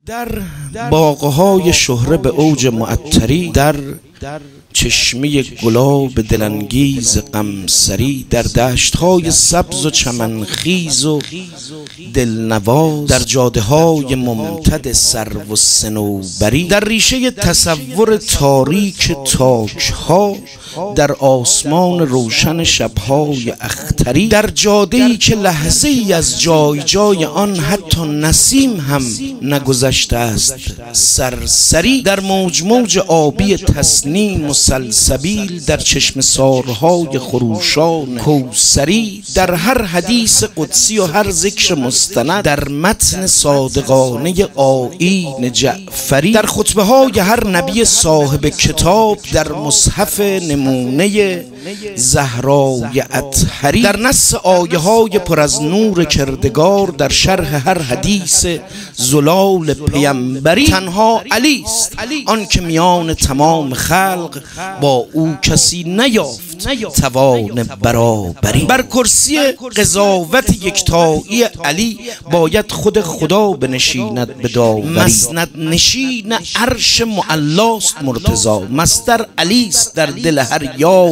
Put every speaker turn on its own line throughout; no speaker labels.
در باغهای شهره به اوج معطری، در چشمه گلاب دلانگیز قمصری، در دشت‌های سبز و چمنخیز و دلنواز، در جاده‌های ممتد سرو و صنوبری، در ریشه تصور تاریک تاک‌ها، در آسمان روشن شب‌های اختری، در جاده‌ای که لحظه‌ای از جای جای آن حتی نسیم هم نگذشته است سرسری، در موج موج آبی تسنیم و سلسبیل، در چشم سارهای خروشان کوثری، در هر حدیث قدسی و هر ذکر مستند، در متن صادقانه آیین جعفری، در خطبه های هر نبی صاحب کتاب، در مصحف نمونه زهرای اطهری، در نص آیه های پر از نور کردگار، در شرح هر حدیث زلال پیامبری. تنها علی است آن که میان تمام خلق با او کسی نیافت توان برابری. بر کرسی قضاوت یکتایی علی باید خود خدا بنشیند به داوری. مسند نشین عرش معلاست مرتضی، مصدر علی است در دل هر یاء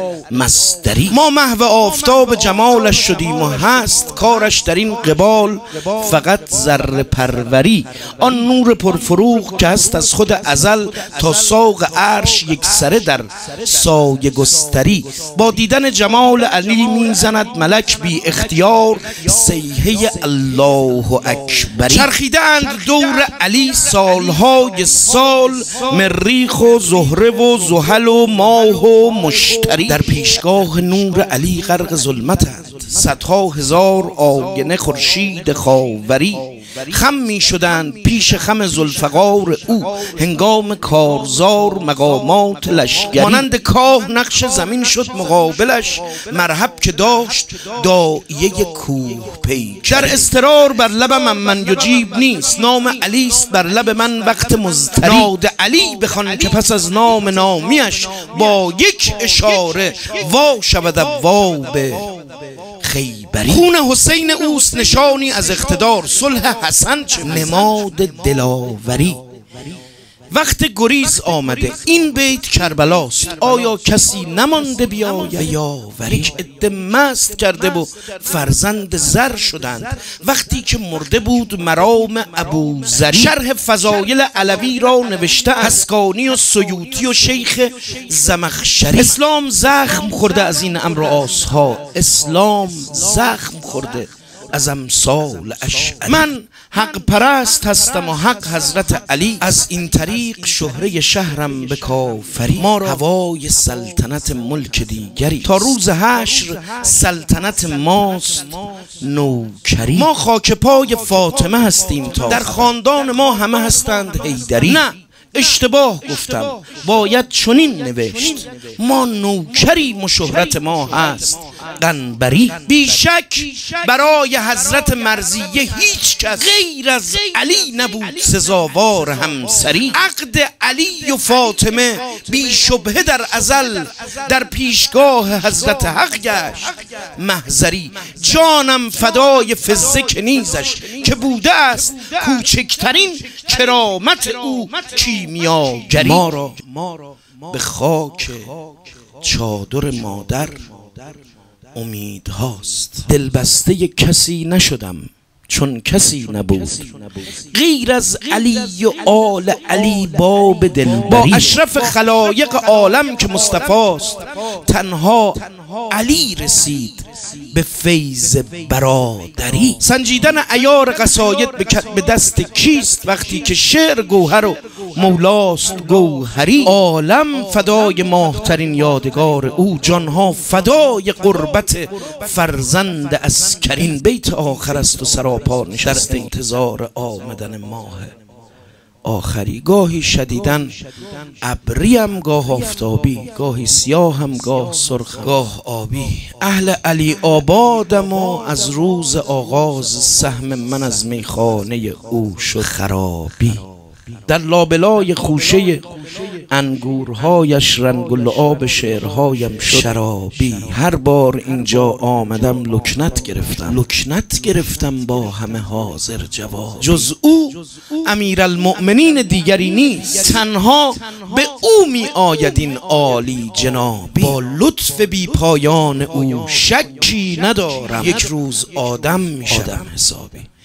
مصدری. ما محو آفتاب جمالش شدیم و هست کارش در این قبال فقط ذره پروری. آن نور پرفروغ که هست از خود ازل تا ساق عرش یک سره در سایه گستری. با دیدن جمال علی میزند ملک بی اختیار صیحه الله اکبری. چرخیدند دور علی سالهای سال، مریخ و زهره و زحل و ماه و مشتری. در پیشگاه نور علی غرق ظلمتند صدها هزار آینه خورشید خاوری. خم می شدند پیش خم ذوالفقار او هنگام کارزار مقامات لشکری. مانند کاه نقش زمین شد مقابلش، مرحب که داشت داعیه کوه پیک. در اضطرار بر لبم من یجیب نیست، نام علی است بر لب من وقت مضطری. ناد علی بخوان که پس از نام نامیش با یک اشاره وا شود ابواب خیبری. خون حسین اوست نشانی از اقتدار، صلح حسن چه نماد دلاوری. وقت گریز آمده، این بیت کربلاست، آیا کسی نمانده بیاید یاوری؟ یک عده مست کرده و فرزند زر شدند وقتی که مرده بود مرام ابوذری. شرح فضایل علوی را نوشته اسکانی و سیوطی و شیخ زمخشری. اسلام زخم خورده از این امرآسها، اسلام زخم خورده از امثال اشعری. من حق پرست هستم و حق حضرت علی، از این طریق شهره شهرم به کافری. ما را هوای سلطنت ملک دیگری، تا روز حشر سلطنت ماست نوکری. ما خاک پای فاطمه هستیم، تا در خاندان ما همه هستند حیدری. نه اشتباه گفتم، باید چنین نوشت، ما نوکریم و شهرت ما هست قنبری. بیشک برای حضرت مرضیه هیچ کس غیر از علی نبود سزاوار همسری. عقد علی و فاطمه بی شبهه در ازل در پیشگاه حضرت حق گشت محضری. جانم فدای فزه کنیزش که بوده است کوچکترین کرامت او کیمیاگری. ما را به خاک چادر مادر امیدهاست، دلبسته کسی نشدم چون کسی نبود غیر از علی و آل علی باب دلبری. با اشرف خلایق عالم که مصطفاست تنها علی رسید به فیض برادری. سنجیدن عیار قصاید به دست کیست وقتی که شعر گوهر و مولاست گوهری. عالم فدای ماهترین یادگار او، جانها فدای قربت فرزند عسکری. این بیت آخر است و سراپا نشست انتظار آمدن ماه آخری. گاهی شدیدن ابریم، گاه آفتابی، گاهی سیاهم، گاه سرخم، گاه آبی. اهل علی آبادم و از روز آغاز سهم من از میخانه او شد خرابی. در لابلای خوشه انگورهایش رنگ و لعاب شعرهایم شد شرابی. هر بار اینجا آمدم لکنت گرفتم با همه حاضر جواب. جز او امیرالمؤمنین دیگری نیست، تنها به او می آید این عالی جنابی. با لطف بی پایان او شکی ندارم یک روز آدم می شدم حسابی.